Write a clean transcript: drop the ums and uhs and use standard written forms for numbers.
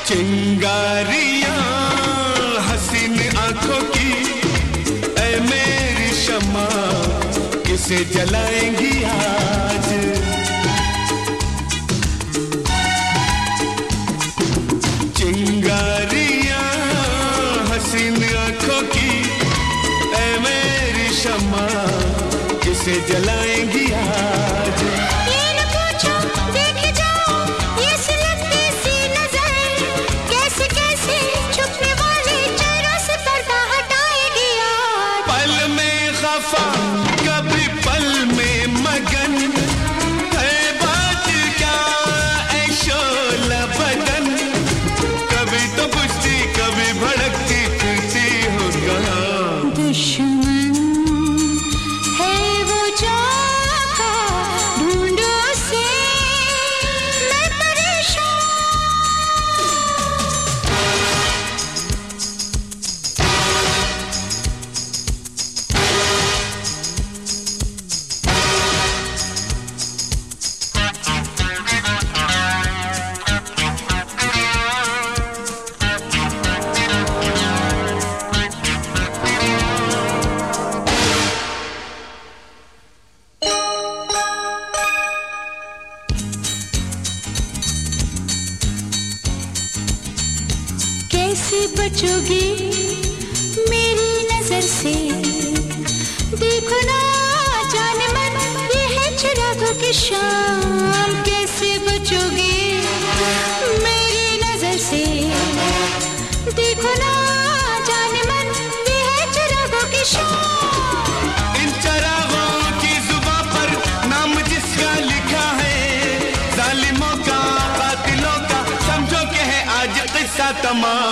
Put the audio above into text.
चिंगारियां हसीन आंखों की, ऐ मेरी शम्मा किसे जलाएंगी आज। चिंगारियां हसीन आंखों की, ऐ मेरी शम्मा किसे जलाएंगी आज। ये न पूछो देखे जाओ ये सिलकती सी नजर, कैसे कैसे छुपने वाले चेहरों से पर्दा हटाएगी आज। पल में खफा कभी पल में मगन, है बात क्या ऐ शोला बदन, कभी तो बुझती कभी भड़कती फिरती हो कहाँ। दुश्मन है वो जाता ढूंढो से मैं परेशान। कैसे बचोगी मेरी नजर से, देखो ना जाने मन ये है चिरागों की शाम। कैसे बचोगी मेरी नजर से, देखो ना जाने मन ये है चिरागों की शाम। इन चरागों की जुबां पर नाम जिसका लिखा है, जालिमों का कातिलों का समझो कि है आज किस्सा तमाम।